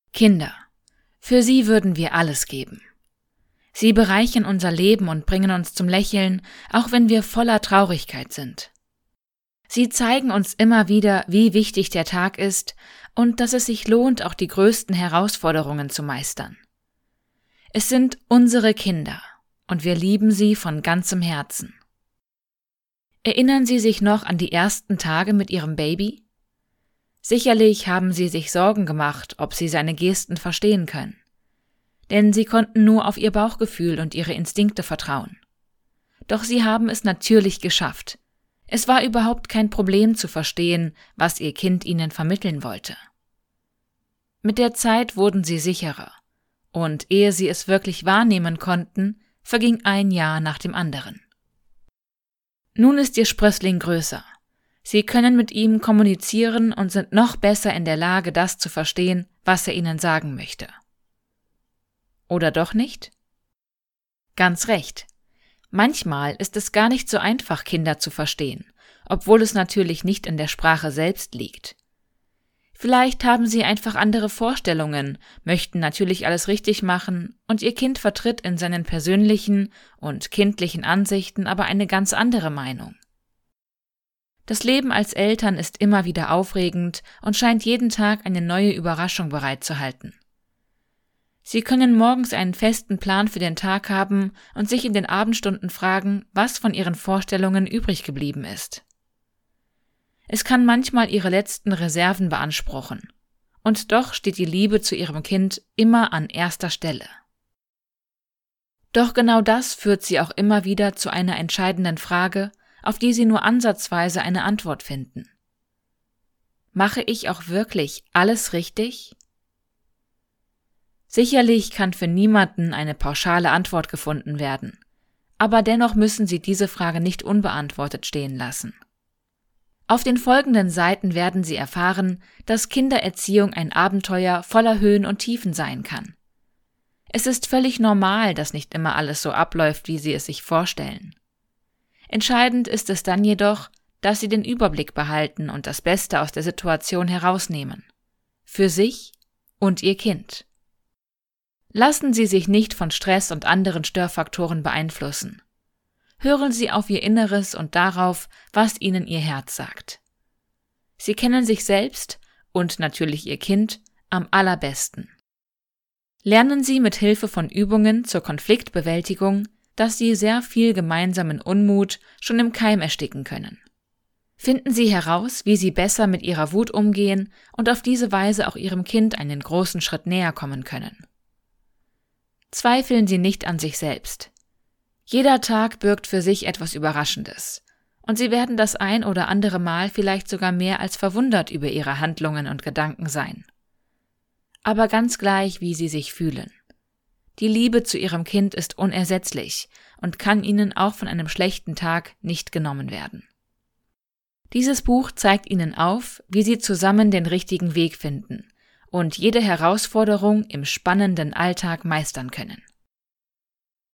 Kinder. Für sie würden wir alles geben. Sie bereichern unser Leben und bringen uns zum Lächeln, auch wenn wir voller Traurigkeit sind. Sie zeigen uns immer wieder, wie wichtig der Tag ist und dass es sich lohnt, auch die größten Herausforderungen zu meistern. Es sind unsere Kinder und wir lieben sie von ganzem Herzen. Erinnern Sie sich noch an die ersten Tage mit Ihrem Baby? Sicherlich haben Sie sich Sorgen gemacht, ob Sie seine Gesten verstehen können. Denn Sie konnten nur auf Ihr Bauchgefühl und Ihre Instinkte vertrauen. Doch Sie haben es natürlich geschafft. Es war überhaupt kein Problem zu verstehen, was Ihr Kind Ihnen vermitteln wollte. Mit der Zeit wurden Sie sicherer, und ehe Sie es wirklich wahrnehmen konnten, verging ein Jahr nach dem anderen. Nun ist Ihr Sprössling größer. Sie können mit ihm kommunizieren und sind noch besser in der Lage, das zu verstehen, was er Ihnen sagen möchte. Oder doch nicht? Ganz recht. Manchmal ist es gar nicht so einfach, Kinder zu verstehen, obwohl es natürlich nicht in der Sprache selbst liegt. Vielleicht haben Sie einfach andere Vorstellungen, möchten natürlich alles richtig machen und Ihr Kind vertritt in seinen persönlichen und kindlichen Ansichten aber eine ganz andere Meinung. Das Leben als Eltern ist immer wieder aufregend und scheint jeden Tag eine neue Überraschung bereitzuhalten. Sie können morgens einen festen Plan für den Tag haben und sich in den Abendstunden fragen, was von Ihren Vorstellungen übrig geblieben ist. Es kann manchmal Ihre letzten Reserven beanspruchen. Und doch steht die Liebe zu Ihrem Kind immer an erster Stelle. Doch genau das führt Sie auch immer wieder zu einer entscheidenden Frage, auf die Sie nur ansatzweise eine Antwort finden. Mache ich auch wirklich alles richtig? Sicherlich kann für niemanden eine pauschale Antwort gefunden werden, aber dennoch müssen Sie diese Frage nicht unbeantwortet stehen lassen. Auf den folgenden Seiten werden Sie erfahren, dass Kindererziehung ein Abenteuer voller Höhen und Tiefen sein kann. Es ist völlig normal, dass nicht immer alles so abläuft, wie Sie es sich vorstellen. Entscheidend ist es dann jedoch, dass Sie den Überblick behalten und das Beste aus der Situation herausnehmen. Für sich und Ihr Kind. Lassen Sie sich nicht von Stress und anderen Störfaktoren beeinflussen. Hören Sie auf Ihr Inneres und darauf, was Ihnen Ihr Herz sagt. Sie kennen sich selbst und natürlich Ihr Kind am allerbesten. Lernen Sie mit Hilfe von Übungen zur Konfliktbewältigung, dass Sie sehr viel gemeinsamen Unmut schon im Keim ersticken können. Finden Sie heraus, wie Sie besser mit Ihrer Wut umgehen und auf diese Weise auch Ihrem Kind einen großen Schritt näher kommen können. Zweifeln Sie nicht an sich selbst. Jeder Tag birgt für sich etwas Überraschendes, und Sie werden das ein oder andere Mal vielleicht sogar mehr als verwundert über Ihre Handlungen und Gedanken sein. Aber ganz gleich, wie Sie sich fühlen. Die Liebe zu Ihrem Kind ist unersetzlich und kann Ihnen auch von einem schlechten Tag nicht genommen werden. Dieses Buch zeigt Ihnen auf, wie Sie zusammen den richtigen Weg finden und jede Herausforderung im spannenden Alltag meistern können.